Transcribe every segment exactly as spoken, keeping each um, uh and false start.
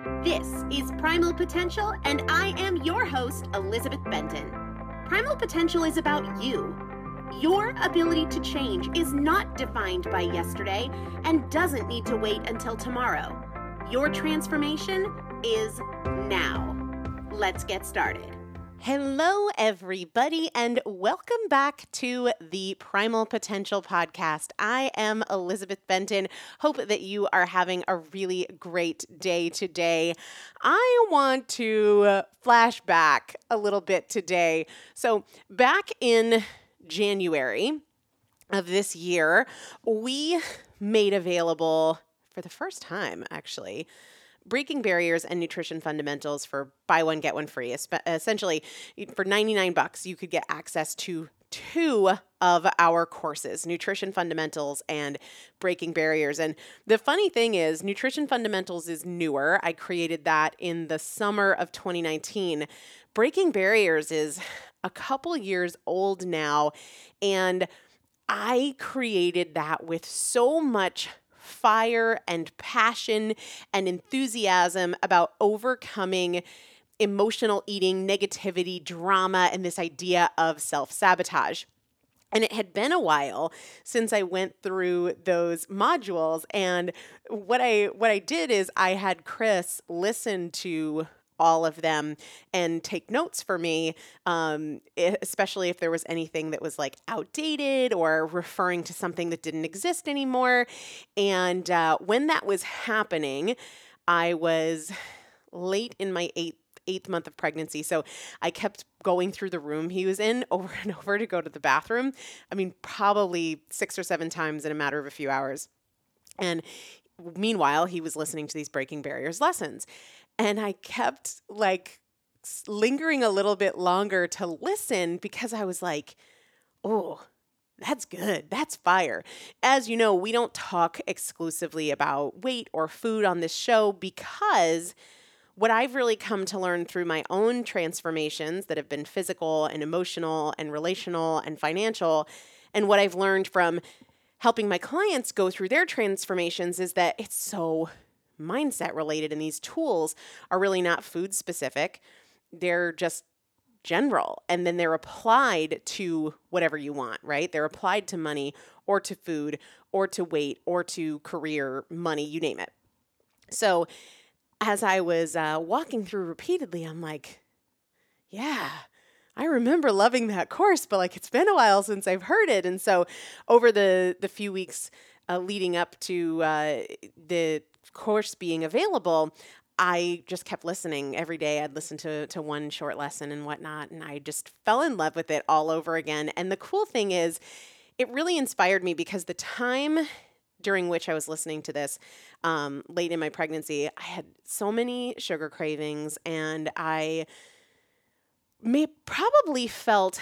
This is Primal Potential, and I am your host, Elizabeth Benton. Primal Potential is about you. Your ability to change is not defined by yesterday and doesn't need to wait until tomorrow. Your transformation is now. Let's get started. Hello, everybody, and welcome back to the Primal Potential Podcast. I am Elizabeth Benton. Hope that you are having a really great day today. I want to flash back a little bit today. So back in January of this year, we made available for the first time, actually, Breaking Barriers and Nutrition Fundamentals for buy one, get one free. Essentially, for ninety-nine bucks, you could get access to two of our courses, Nutrition Fundamentals and Breaking Barriers. And the funny thing is, Nutrition Fundamentals is newer. I created that in the summer of twenty nineteen. Breaking Barriers is a couple years old now, and I created that with so much fire and passion and enthusiasm about overcoming emotional eating, negativity, drama, and this idea of self-sabotage. And it had been a while since I went through those modules. And what I what I did is I had Chris listen to all of them and take notes for me, um, especially if there was anything that was like outdated or referring to something that didn't exist anymore. And uh, when that was happening, I was late in my eighth eighth month of pregnancy. So I kept going through the room he was in over and over to go to the bathroom. I mean, probably six or seven times in a matter of a few hours. And meanwhile, he was listening to these Breaking Barriers lessons. And I kept like lingering a little bit longer to listen because I was like, oh, that's good. That's fire. As you know, we don't talk exclusively about weight or food on this show because what I've really come to learn through my own transformations that have been physical and emotional and relational and financial, and what I've learned from helping my clients go through their transformations is that it's so mindset related, and these tools are really not food specific. They're just general, and then they're applied to whatever you want, right? They're applied to money or to food or to weight or to career, money, you name it. So as I was uh, walking through repeatedly, I'm like, yeah, I remember loving that course, but like it's been a while since I've heard it. And so over the, the few weeks uh, leading up to uh, the course being available, I just kept listening every day. I'd listen to, to one short lesson and whatnot, and I just fell in love with it all over again. And the cool thing is, it really inspired me because the time during which I was listening to this um, late in my pregnancy, I had so many sugar cravings, and I may probably felt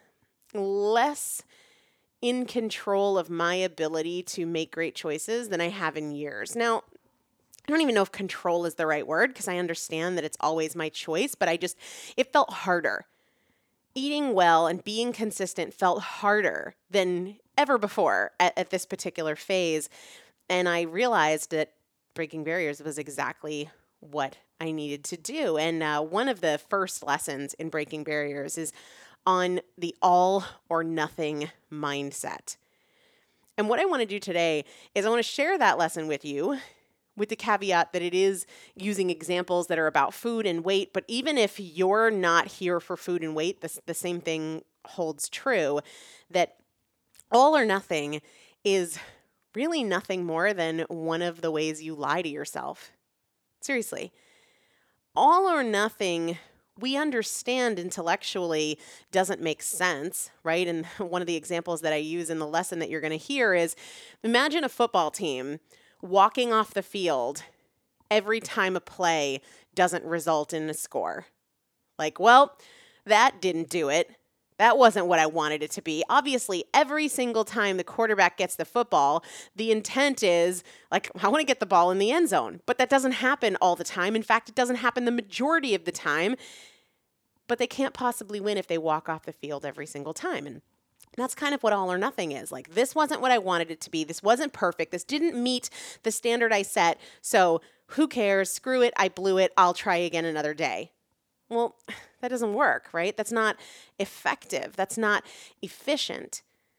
less in control of my ability to make great choices than I have in years. Now, I don't even know if control is the right word because I understand that it's always my choice, but I just, it felt harder. Eating well and being consistent felt harder than ever before at, at this particular phase. And I realized that Breaking Barriers was exactly what I needed to do. And uh, one of the first lessons in Breaking Barriers is on the all or nothing mindset. And what I want to do today is I want to share that lesson with you, with the caveat that it is using examples that are about food and weight. But even if you're not here for food and weight, the, the same thing holds true, that all or nothing is really nothing more than one of the ways you lie to yourself. Seriously. All or nothing, we understand intellectually doesn't make sense, right? And one of the examples that I use in the lesson that you're going to hear is, imagine a football team walking off the field every time a play doesn't result in a score. Like, well, that didn't do it. That wasn't what I wanted it to be. Obviously, every single time the quarterback gets the football, the intent is, like, I want to get the ball in the end zone. But that doesn't happen all the time. In fact, it doesn't happen the majority of the time. But they can't possibly win if they walk off the field every single time. And That's kind of what all or nothing is. Like, this wasn't what I wanted it to be. This wasn't perfect. This didn't meet the standard I set. So who cares? Screw it. I blew it. I'll try again another day. Well, that doesn't work, right? That's not effective. That's not efficient.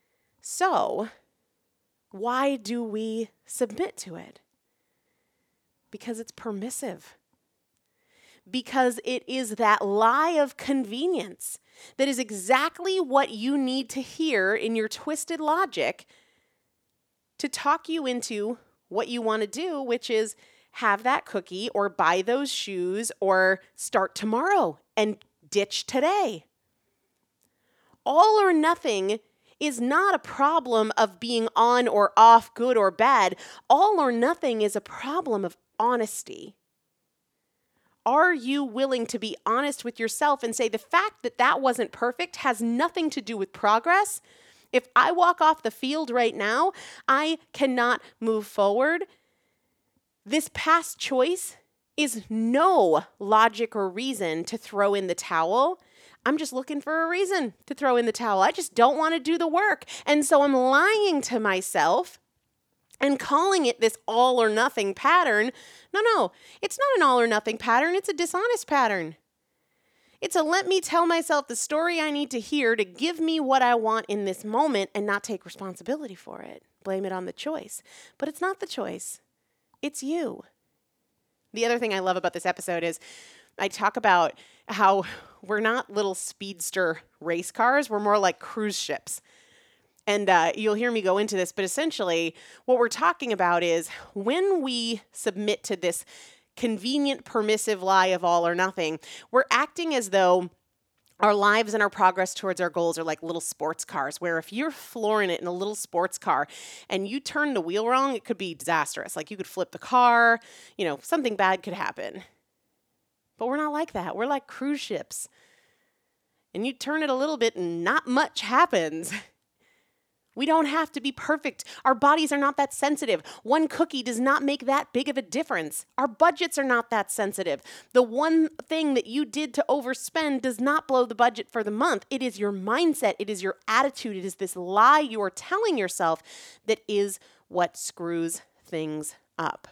So why do we submit to it? Because it's permissive. Because it is that lie of convenience that is exactly what you need to hear in your twisted logic to talk you into what you want to do, which is have that cookie or buy those shoes or start tomorrow and ditch today. All or nothing is not a problem of being on or off, good or bad. All or nothing is a problem of honesty. Are you willing to be honest with yourself and say the fact that that wasn't perfect has nothing to do with progress? If I walk off the field right now, I cannot move forward. This past choice is no logic or reason to throw in the towel. I'm just looking for a reason to throw in the towel. I just don't want to do the work. And so I'm lying to myself and calling it this all or nothing pattern. No, no, it's not an all or nothing pattern. It's a dishonest pattern. It's a let me tell myself the story I need to hear to give me what I want in this moment and not take responsibility for it. Blame it on the choice. But it's not the choice. It's you. The other thing I love about this episode is I talk about how we're not little speedster race cars. We're more like cruise ships. And uh, you'll hear me go into this, but essentially what we're talking about is when we submit to this convenient, permissive lie of all or nothing, we're acting as though our lives and our progress towards our goals are like little sports cars, where if you're flooring it in a little sports car and you turn the wheel wrong, it could be disastrous. Like you could flip the car, you know, something bad could happen. But we're not like that. We're like cruise ships. And you turn it a little bit and not much happens. We don't have to be perfect. Our bodies are not that sensitive. One cookie does not make that big of a difference. Our budgets are not that sensitive. The one thing that you did to overspend does not blow the budget for the month. It is your mindset. It is your attitude. It is this lie you are telling yourself that is what screws things up.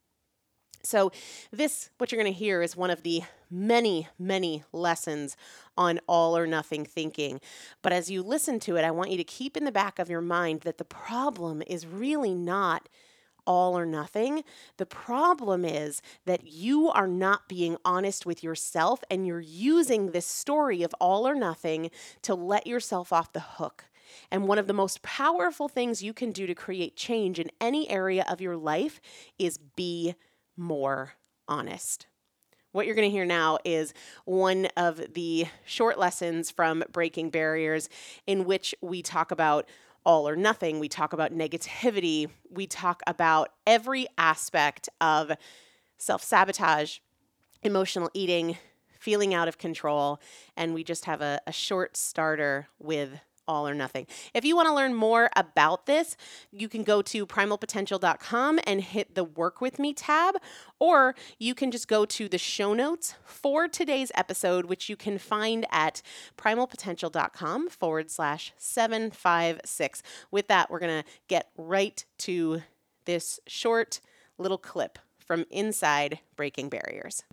So this, what you're going to hear, is one of the many, many lessons on all or nothing thinking. But as you listen to it, I want you to keep in the back of your mind that the problem is really not all or nothing. The problem is that you are not being honest with yourself, and you're using this story of all or nothing to let yourself off the hook. And one of the most powerful things you can do to create change in any area of your life is be more honest. What you're going to hear now is one of the short lessons from Breaking Barriers, in which we talk about all or nothing. We talk about negativity. We talk about every aspect of self-sabotage, emotional eating, feeling out of control, and we just have a, a short starter with all or nothing. If you want to learn more about this, you can go to primal potential dot com and hit the Work With Me tab, or you can just go to the show notes for today's episode, which you can find at primal potential dot com forward slash seven five six. With that, we're going to get right to this short little clip from inside Breaking Barriers.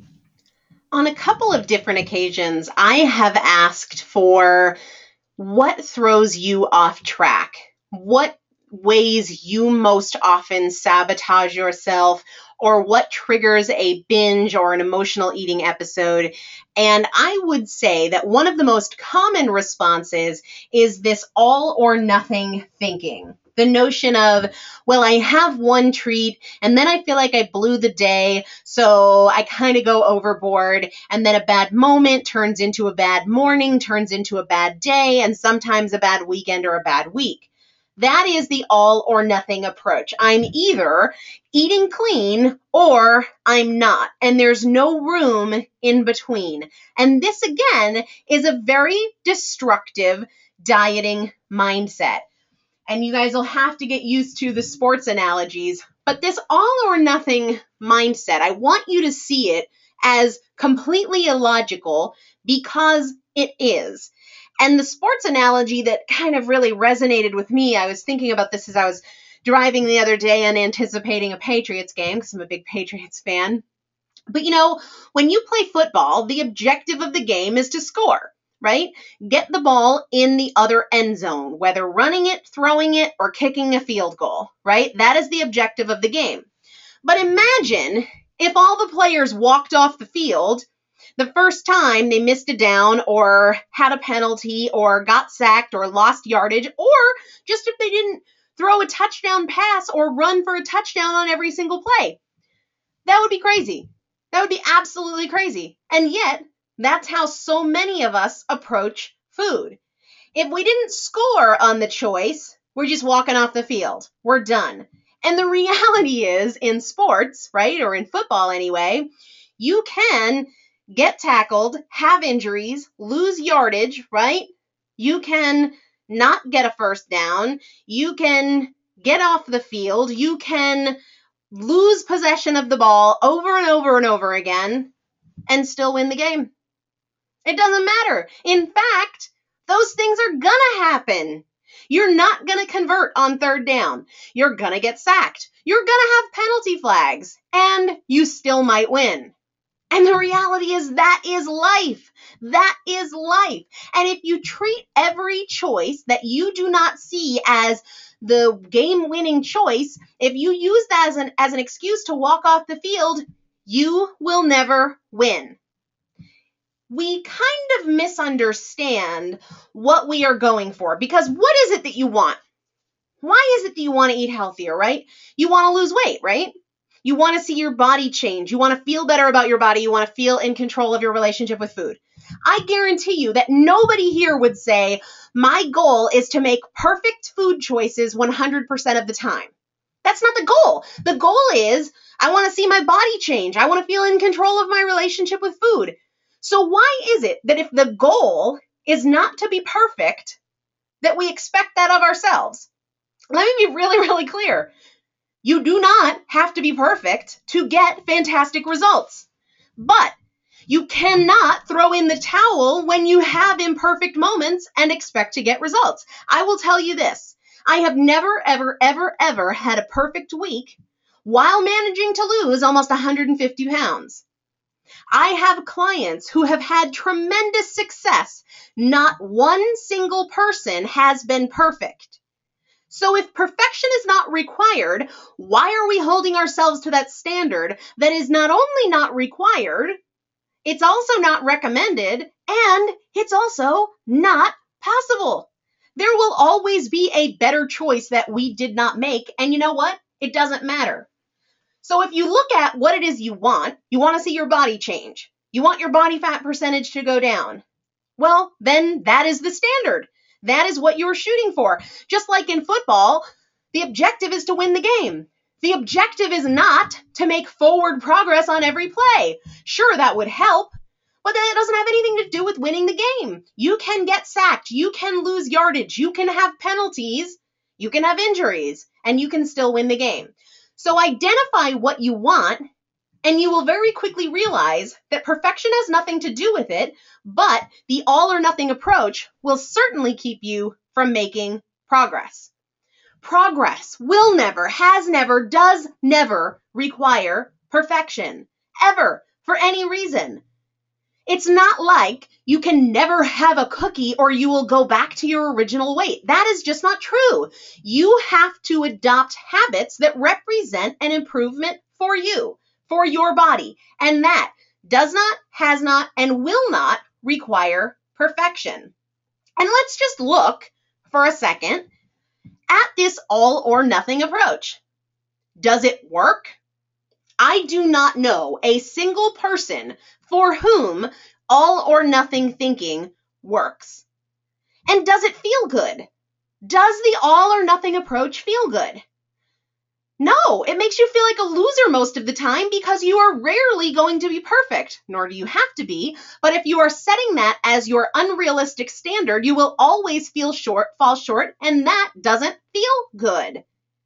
On a couple of different occasions, I have asked for what throws you off track? What ways you most often sabotage yourself, or what triggers a binge or an emotional eating episode? And I would say that one of the most common responses is this all or nothing thinking. The notion of, well, I have one treat and then I feel like I blew the day, so I kind of go overboard, and then a bad moment turns into a bad morning, turns into a bad day, and sometimes a bad weekend or a bad week. That is the all or nothing approach. I'm either eating clean or I'm not, and there's no room in between. And this, again, is a very destructive dieting mindset. And you guys will have to get used to the sports analogies. But this all or nothing mindset, I want you to see it as completely illogical, because it is. And the sports analogy that kind of really resonated with me, I was thinking about this as I was driving the other day and anticipating a Patriots game because I'm a big Patriots fan. But you know, when you play football, the objective of the game is to score, right? Get the ball in the other end zone, whether running it, throwing it, or kicking a field goal, right? That is the objective of the game. But imagine if all the players walked off the field the first time they missed a down or had a penalty or got sacked or lost yardage, or just if they didn't throw a touchdown pass or run for a touchdown on every single play. That would be crazy. That would be absolutely crazy. And yet, that's how so many of us approach food. If we didn't score on the choice, we're just walking off the field. We're done. And the reality is, in sports, right, or in football anyway, you can get tackled, have injuries, lose yardage, right? You can not get a first down. You can get off the field. You can lose possession of the ball over and over and over again and still win the game. It doesn't matter. In fact, those things are gonna happen. You're not gonna convert on third down. You're gonna get sacked. You're gonna have penalty flags, and you still might win. And the reality is that is life. That is life. And if you treat every choice that you do not see as the game-winning choice, if you use that as an, as an excuse to walk off the field, you will never win. We kind of misunderstand what we are going for, because what is it that you want? Why is it that you want to eat healthier, right? You want to lose weight, right? You want to see your body change. You want to feel better about your body. You want to feel in control of your relationship with food. I guarantee you that nobody here would say, my goal is to make perfect food choices one hundred percent of the time. That's not the goal. The goal is, I want to see my body change. I want to feel in control of my relationship with food. So why is it that if the goal is not to be perfect, that we expect that of ourselves? Let me be really, really clear. You do not have to be perfect to get fantastic results. But you cannot throw in the towel when you have imperfect moments and expect to get results. I will tell you this. I have never, ever, ever, ever had a perfect week while managing to lose almost one hundred fifty pounds. I have clients who have had tremendous success. Not one single person has been perfect. So if perfection is not required, why are we holding ourselves to that standard that is not only not required, it's also not recommended, and it's also not possible? There will always be a better choice that we did not make, and you know what? It doesn't matter. So if you look at what it is you want, you want to see your body change. You want your body fat percentage to go down. Well, then that is the standard. That is what you're shooting for. Just like in football, the objective is to win the game. The objective is not to make forward progress on every play. Sure, that would help, but that doesn't have anything to do with winning the game. You can get sacked. You can lose yardage. You can have penalties. You can have injuries, and you can still win the game. So identify what you want, and you will very quickly realize that perfection has nothing to do with it, but the all or nothing approach will certainly keep you from making progress. Progress will never, has never, does never require perfection, ever, for any reason. It's not like you can never have a cookie or you will go back to your original weight. That is just not true. You have to adopt habits that represent an improvement for you, for your body. And that does not, has not, and will not require perfection. And let's just look for a second at this all or nothing approach. Does it work? I do not know a single person for whom all or nothing thinking works. And does it feel good? Does the all or nothing approach feel good? No, it makes you feel like a loser most of the time because you are rarely going to be perfect, nor do you have to be. But if you are setting that as your unrealistic standard, you will always feel short, fall short, and that doesn't feel good.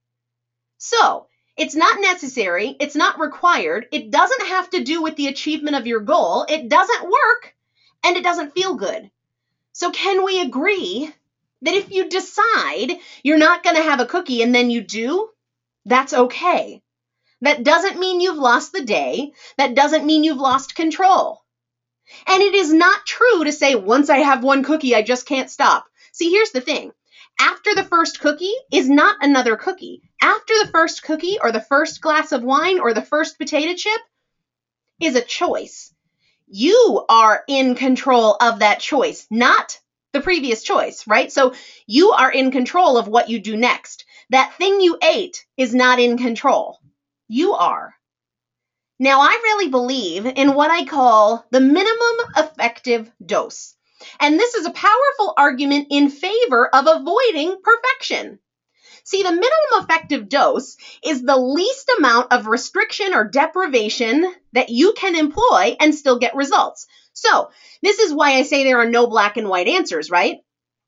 So, it's not necessary, it's not required, it doesn't have to do with the achievement of your goal, it doesn't work, and it doesn't feel good. So can we agree that if you decide you're not going to have a cookie and then you do, that's okay? That doesn't mean you've lost the day. That doesn't mean you've lost control. And it is not true to say, once I have one cookie, I just can't stop. See, here's the thing. After the first cookie is not another cookie. After the first cookie or the first glass of wine or the first potato chip is a choice. You are in control of that choice, not the previous choice, right? So you are in control of what you do next. That thing you ate is not in control. You are. Now, I really believe in what I call the minimum effective dose. And this is a powerful argument in favor of avoiding perfection. See, the minimum effective dose is the least amount of restriction or deprivation that you can employ and still get results. So, this is why I say there are no black and white answers, right?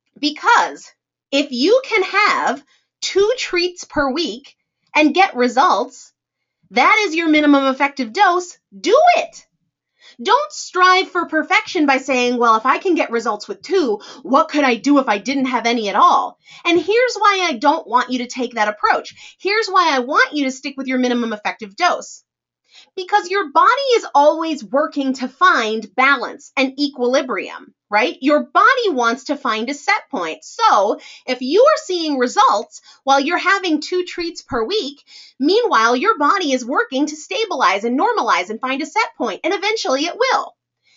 Because if you can have two treats per week and get results, that is your minimum effective dose. Do it. Don't strive for perfection by saying, well, if I can get results with two, what could I do if I didn't have any at all? And here's why I don't want you to take that approach. Here's why I want you to stick with your minimum effective dose. Because your body is always working to find balance and equilibrium, right? Your body wants to find a set point. So if you are seeing results while you're having two treats per week, meanwhile, your body is working to stabilize and normalize and find a set point, and eventually it will.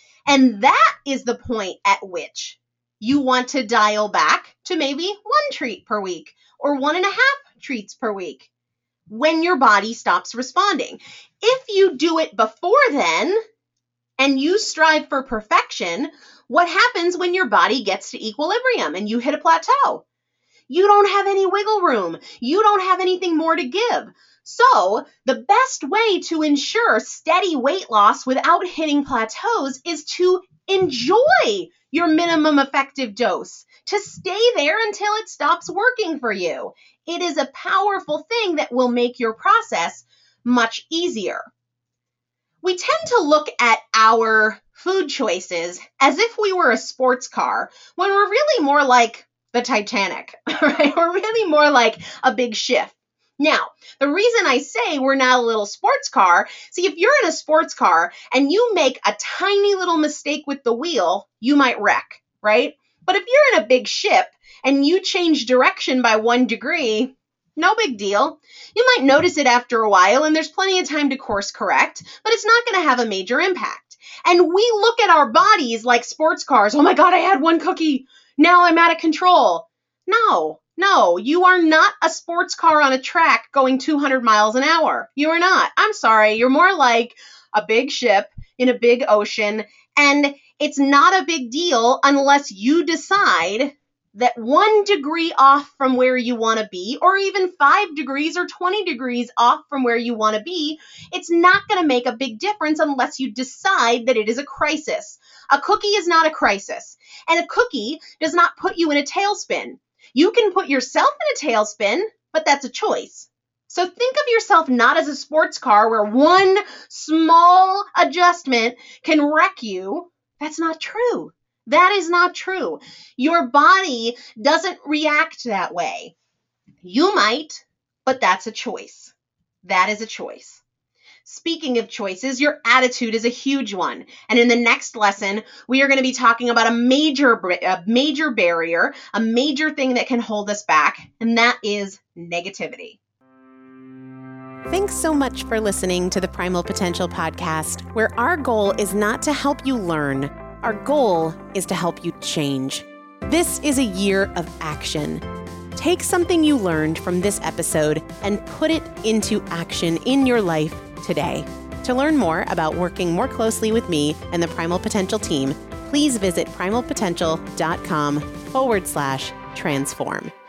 And that is the point at which you want to dial back to maybe one treat per week or one and a half treats per week when your body stops responding. If you do it before then and you strive for perfection, what happens when your body gets to equilibrium and you hit a plateau? You don't have any wiggle room. You don't have anything more to give. So the best way to ensure steady weight loss without hitting plateaus is to enjoy your minimum effective dose, to stay there until it stops working for you. It is a powerful thing that will make your process much easier. We tend to look at our food choices as if we were a sports car when we're really more like the Titanic, right? We're really more like a big ship. Now, the reason I say we're not a little sports car, see, if you're in a sports car and you make a tiny little mistake with the wheel, you might wreck, right? But if you're in a big ship and you change direction by one degree, no big deal. You might notice it after a while, and there's plenty of time to course correct, but it's not going to have a major impact. And we look at our bodies like sports cars. Oh my God, I had one cookie. Now I'm out of control. No, no, you are not a sports car on a track going two hundred miles an hour. You are not. I'm sorry. You're more like a big ship in a big ocean, and it's not a big deal unless you decide that one degree off from where you want to be, or even five degrees or twenty degrees off from where you want to be, it's not going to make a big difference unless you decide that it is a crisis. A cookie is not a crisis, and a cookie does not put you in a tailspin. You can put yourself in a tailspin, but that's a choice. So think of yourself not as a sports car where one small adjustment can wreck you. That's not true. That is not true. Your body doesn't react that way. You might, but that's a choice. That is a choice. Speaking of choices, your attitude is a huge one. And in the next lesson, we are going to be talking about a major, a major barrier, a major thing that can hold us back, and that is negativity. Thanks so much for listening to the Primal Potential Podcast, where our goal is not to help you learn. Our goal is to help you change. This is a year of action. Take something you learned from this episode and put it into action in your life today. To learn more about working more closely with me and the Primal Potential team, please visit primalpotential.com forward slash transform.